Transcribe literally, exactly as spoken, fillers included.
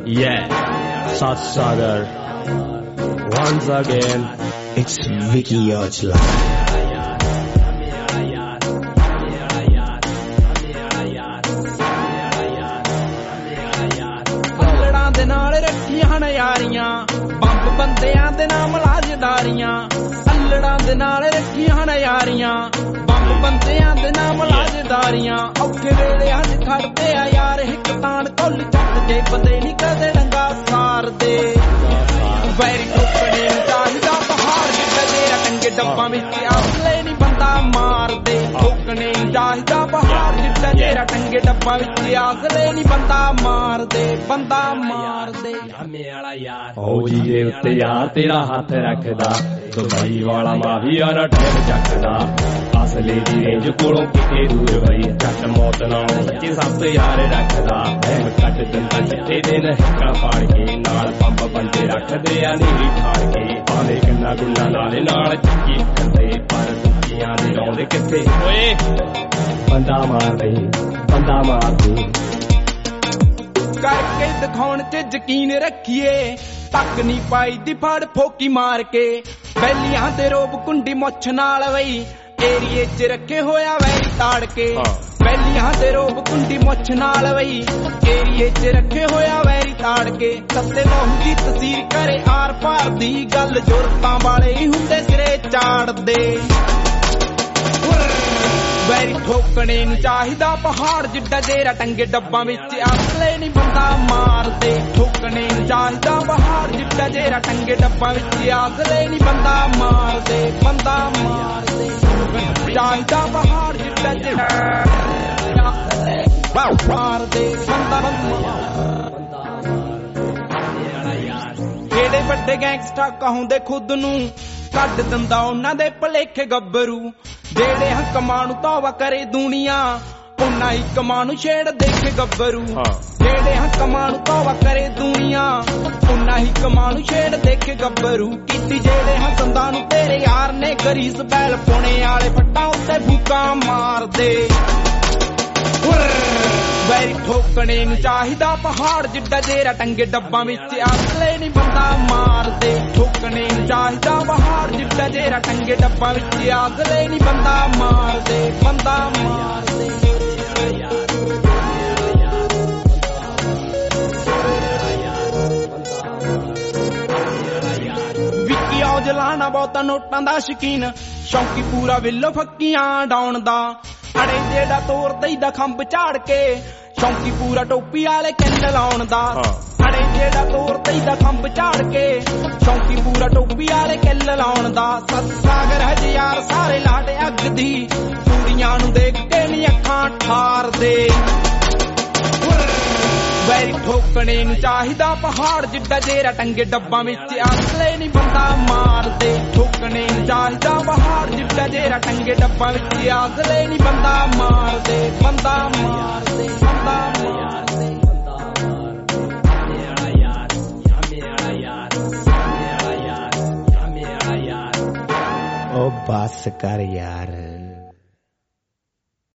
Yeah, Sat Sagar. Once again, it's Vicky Ojla. ਅਲੜਾਂ ਦੇ ਨਾਲ ਰੱਖੀਆਂ ਹਨ ਯਾਰੀਆਂ, ਬੰਬ ਬੰਦਿਆਂ ਦੇ ਨਾਮ ਲਾਜਦਾਰੀਆਂ। ਅਲੜਾਂ ਦੇ ਨਾਲ ਰੱਖੀਆਂ ਹਨ ਯਾਰੀਆਂ, ਬੰਬ ਬੰਦਿਆਂ ਦੇ ਨਾਮ ਲਾਜਦਾਰੀਆਂ। ਔਖੇ ਵੇਲੇ ਅੱਜ ਖੜਦੇ ਆ ਯਾਰ ਇੱਕ ਤਾਣ ਢੋਲ ਚੱਕ ਕੇ, ਬੰਦੇ ਨੀ ਕਦੇ ਡੰਗਾ ਸਾਰਦੇ। ਵੈਰੀ ਟੋਕਣੇ ਨੂੰ ਚਾਹੀਦਾ ਪਹਾੜ ਜਿੱਡਾ ਤੇਰਾ ਟੰਗੇ ਡੱਬਾਂ ਵਿੱਚ ਅਸਲੇ ਨੀ ਬੰਦਾ ਮਾਰਦੇ। ਠੋਕਣੇ ਨੂੰ ਚਾਹੀਦਾ ਪਹਾੜ ਜਿੱਡਾ ਤੇਰਾ ਟੰਗੇ ਡੱਬਾਂ ਵਿੱਚ ਅਸਲੇ ਨੀ ਬੰਦਾ ਮਾਰਦੇ, ਬੰਦਾ ਮਾਰਦੇ। ਫੌਜੀ ਦੇ ਉੱਤੇ ਯਾਰ ਤੇਰਾ ਹੱਥ ਰੱਖਦਾ, ਦੁਬਈ ਵਾਲਾ ਮਾਵੀ ਯਾਰ ਟੈਮ ਚੱਕਦਾ। ਅਸਲੇ ਦੀ ਰੇਂਜ ਕੋਲੋਂ ਕਿਤੇ ਦੂਰ ਬਈ, ਜੱਟ ਮੌਤ ਨਾਲੋਂ ਸੱਚੇ ਸੱਤ ਯਾਰ ਰੱਖਦਾ। ਐਮ ਕੱਟ ਦਿੰਦਾ ਚਿੱਟੇ ਦਿਨ ਹਿੱਕਾਂ ਪਾੜ ਕੇ, ਨਾਲ ਬੰਬ ਬੰਦੇ ਰੱਖਦੇ ਆ ਨੀਰੀ ਠਾੜ ਕੇ। ਆਲੇ ਕਿੰਨਾ ਗੁੱਲਾ ਨਾਲੇ ਨਾਲ ਚੱਕੀ ਖੰਦੇ, ਪਰ ਦੁੱਖੀਆਂ ਦੇ ਲਾਉਂਦੇ ਕਿੱਥੇ ਓਏ। ਬੰਦਾ ਮਾਰਦੇ ਬੰਦਾ ਮਾਰਦੇ, ਕਰਕੇ ਦਿਖਾਉਣ ਚ ਯਕੀਨ ਰੱਖੀਏ। ਤੱਕ ਨੀ ਪਾਈ ਦੀ ਫੜ ਫੋਕੀ ਮਾਰ ਕੇ, ਬੈਲੀਆਂ ਦੇ ਰੋਬ ਕੁੰਡੀ ਮੁੱਛ ਨਾਲ ਵਈ ਏਰੀਏ ਚ ਰੱਖੇ ਹੋਇਆ ਵੈਰੀ ਤਾੜ ਕੇ। ਬੈਲੀਆਂ ਦੇ ਰੋਬ ਕੁੰਡੀ ਮੁੱਛ ਨਾਲ ਵਈ ਏਰੀਏ ਚ ਰੱਖੇ ਹੋਇਆ ਵੈਰੀ ਤਾੜ ਕੇ। ਸੱਤੇ ਲਹੂ ਦੀ ਤਸੀਰ ਕਰੇ ਆਰ ਪਾਰ ਦੀ ਗੱਲ, ਜ਼ੁਰਤਾਂ ਵਾਲੇ ਹੀ ਹੁੰਦੇ ਸਿਰੇ ਚਾੜਦੇ। ਵੈਰੀ ਠੋਕਣੇ ਨੂੰ ਚਾਹੀਦਾ ਪਹਾੜ ਜਿੱਡਾ ਤੇਰਾ ਟੰਗੇ ਡੱਬਾਂ ਵਿੱਚ ਅਸਲੇ ਨੀ ਬੰਦਾ ਮਾਰਦੇ। ਠੋਕਣੇ ਨੂੰ ਚਾਹੀਦਾ ਪਹਾੜ ਜਿੱਡਾ ਤੇਰਾ ਟੰਗੇ ਡੱਬਾਂ ਵਿੱਚ ਅਸਲੇ ਨੀ ਬੰਦਾ ਮਾਰਦੇ, ਬੰਦਾ ਮਾਰਦੇ। ਚਾਹੀਦਾ ਪਹਾੜ ਜਿੱਡਾ ਤੇਰਾ ਮਾਰਦੇ, ਬੰਦਾ ਕਿਹੜੇ ਵੱਡੇ ਗੈਂਗਸਟਰ ਕਹਾਉਂਦੇ ਖੁਦ ਨੂੰ, ਕੱਢ ਦਿੰਦਾ ਉਹਨਾਂ ਦੇ ਭਲੇਖੇ ਗੱਭਰੂ। ਜਿਹੜੇ ਹਕਮਾਂ ਨੂੰ ਤੋਬਾ ਕਰੇ ਦੁਨੀਆ, ਉਹਨਾਂ ਹੀ ਕਮਾਂ ਨੂੰ ਛੇੜ ਦੇਖੇ ਗੱਭਰੂ। ਜਿਹੜੇ ਹਕਮਾਂ ਨੂੰ ਤੋਬਾ ਕਰੇ ਦੁਨੀਆ, ਉਹਨਾਂ ਹੀ ਕਮਾਂ ਨੂੰ ਛੇੜ ਦੇਖੇ ਗੱਭਰੂ। ਕੀਤੀ ਜਿਹੜੇ ਹਸੰਦਾਂ ਨੂੰ ਤੇਰੇ ਯਾਰ ਨੇ ਗਰੀਸ, ਬੈਲ ਪੁਣੇ ਵਾਲੇ ਫੱਟਾਂ ਉੱਤੇ ਭੂਕਾਂ ਮਾਰਦੇ। ਵੈਰੀ ਠੋਕਣੇ ਨੂੰ ਚਾਹੀਦਾ ਪਹਾੜ ਜਿੱਡਾ ਤੇਰਾ ਟੰਗੇ ਡੱਬਾਂ ਵਿੱਚ ਅਸਲੇ ਨੀ ਬੰਦਾ ਮਾਰਦੇ। ਠੋਕਣੇ ਨੂੰ ਚਾਹੀਦਾ ਪਹਾੜ ਜਿੱਡਾ ਤੇਰਾ ਟੰਗੇ ਡੱਬਾਂ ਵਿੱਚ ਅਸਲੇ ਨੀ ਬੰਦਾ ਮਾਰਦੇ, ਬੰਦਾ ਮਾਰਦੇ। ਵਿੱਕੀ ਔਜਲਾ ਨਾ ਬਹੁਤਾ ਨੋਟਾਂ ਦਾ ਸ਼ੌਕੀਨ, ਸ਼ੌਂਕੀ ਪੂਰਾ ਵਿਲੋ ਫੱਕੀਆਂ ਡਾਉਣ ਦਾ। ਅੜੇ ਜਿਹੜਾ ਤੋਰ ਦਈਦਾ ਖੰਭ ਝਾੜ ਕੇ, ਸ਼ੌਂਕੀ ਪੂਰਾ ਟੋਪੀ ਵਾਲੇ ਕਿੰਨ ਲਾਉਣ ਦਾ। ਅੜੇ ਜਿਹੜਾ ਤੋਰ ਦਈਦਾ ਖੰਭ ਝਾੜ ਕੇ, ਸ਼ੌਂਕੀ ਪੂਰਾ ਟੋਪੀ ਵਾਲੇ ਕਿੱਲ ਲਾਉਣ ਦਾ। ਸੱਤ ਸਾਗਰ ਹਜ਼ਾਰ ਸਾਰੇ ਲਾਡੇ ਅੱਗ ਦੀ, ਕੁੜੀਆਂ ਨੂੰ ਦੇਖ ਕੇ ਨੀ ਅੱਖਾਂ ਠਾਰਦੇ। ਵੈਰੀ ਠੋਕਣੇ ਨੂੰ ਚਾਹੀਦਾ ਪਹਾੜ ਜਿੱਡਾ ਤੇਰਾ ਟੰਗੇ ਡੱਬਾਂ ਵਿੱਚ ਅਸਲੇ ਨੀ ਬੰਦਾ ਮਾਰਦੇ। ਠੋਕਣੇ ਨੂੰ ਚਾਹੀਦਾ ਪਹਾੜ ਜਿੱਡਾ ਤੇਰਾ ਟੰਗੇ ਡੱਬਾਂ ਵਿੱਚ ਅਸਲੇ ਨੀ ਬੰਦਾ ਮਾਰਦੇ, ਬੰਦਾ ਮਾਰਦੇ, ਬੰਦਾ ਮਾਰਦੇ। ਉਹ ਬਸ ਕਰ ਯਾਰ।